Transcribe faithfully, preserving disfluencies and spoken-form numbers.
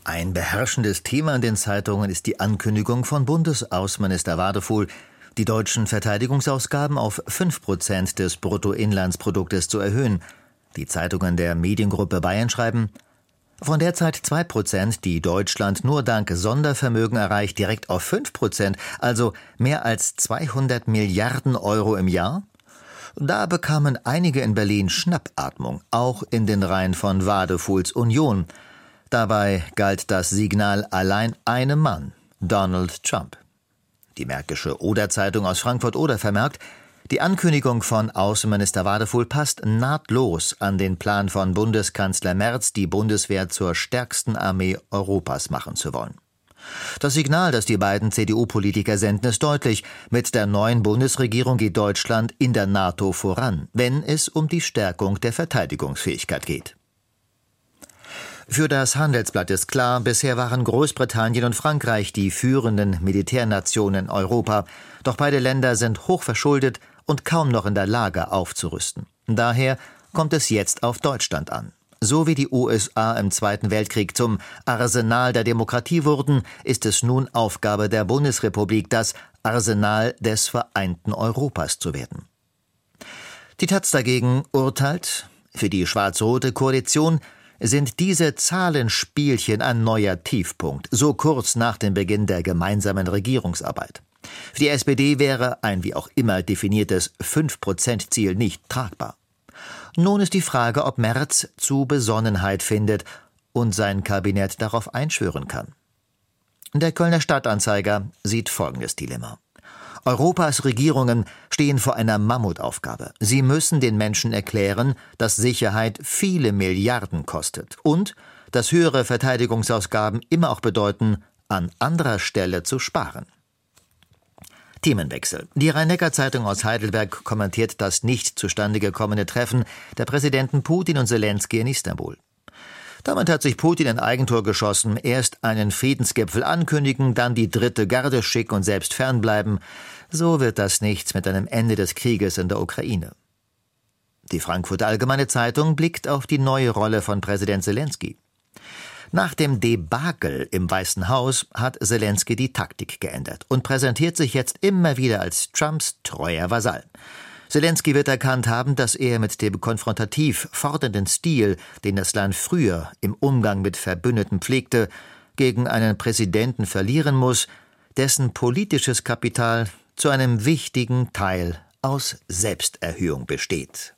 Ein beherrschendes Thema in den Zeitungen ist die Ankündigung von Bundesaußenminister Wadefuhl, die deutschen Verteidigungsausgaben auf fünf Prozent des Bruttoinlandsproduktes zu erhöhen. Die Zeitungen der Mediengruppe Bayern schreiben: Von derzeit zwei Prozent, die Deutschland nur dank Sondervermögen erreicht, direkt auf fünf Prozent, also mehr als zweihundert Milliarden Euro im Jahr? Da bekamen einige in Berlin Schnappatmung, auch in den Reihen von Wadefuhls Union. Dabei galt das Signal allein einem Mann, Donald Trump. Die Märkische Oder-Zeitung aus Frankfurt-Oder vermerkt, die Ankündigung von Außenminister Wadefuhl passt nahtlos an den Plan von Bundeskanzler Merz, die Bundeswehr zur stärksten Armee Europas machen zu wollen. Das Signal, das die beiden C D U-Politiker senden, ist deutlich. Mit der neuen Bundesregierung geht Deutschland in der NATO voran, wenn es um die Stärkung der Verteidigungsfähigkeit geht. Für das Handelsblatt ist klar, bisher waren Großbritannien und Frankreich die führenden Militärnationen in Europa. Doch beide Länder sind hoch verschuldet und kaum noch in der Lage aufzurüsten. Daher kommt es jetzt auf Deutschland an. So wie die U S A im Zweiten Weltkrieg zum Arsenal der Demokratie wurden, ist es nun Aufgabe der Bundesrepublik, das Arsenal des vereinten Europas zu werden. Die Taz dagegen urteilt, für die schwarz-rote Koalition sind diese Zahlenspielchen ein neuer Tiefpunkt, so kurz nach dem Beginn der gemeinsamen Regierungsarbeit. Für die S P D wäre ein wie auch immer definiertes fünf Prozent Ziel nicht tragbar. Nun ist die Frage, ob Merz zu Besonnenheit findet und sein Kabinett darauf einschwören kann. Der Kölner Stadtanzeiger sieht folgendes Dilemma. Europas Regierungen stehen vor einer Mammutaufgabe. Sie müssen den Menschen erklären, dass Sicherheit viele Milliarden kostet und dass höhere Verteidigungsausgaben immer auch bedeuten, an anderer Stelle zu sparen. Themenwechsel. Die Rhein-Neckar-Zeitung aus Heidelberg kommentiert das nicht zustande gekommene Treffen der Präsidenten Putin und Selenskyj in Istanbul. Damit hat sich Putin ein Eigentor geschossen, erst einen Friedensgipfel ankündigen, dann die dritte Garde schicken und selbst fernbleiben. So wird das nichts mit einem Ende des Krieges in der Ukraine. Die Frankfurter Allgemeine Zeitung blickt auf die neue Rolle von Präsident Selenskyj. Nach dem Debakel im Weißen Haus hat Selenskyj die Taktik geändert und präsentiert sich jetzt immer wieder als Trumps treuer Vasall. Selenskyj wird erkannt haben, dass er mit dem konfrontativ fordernden Stil, den das Land früher im Umgang mit Verbündeten pflegte, gegen einen Präsidenten verlieren muss, dessen politisches Kapital zu einem wichtigen Teil aus Selbsterhöhung besteht.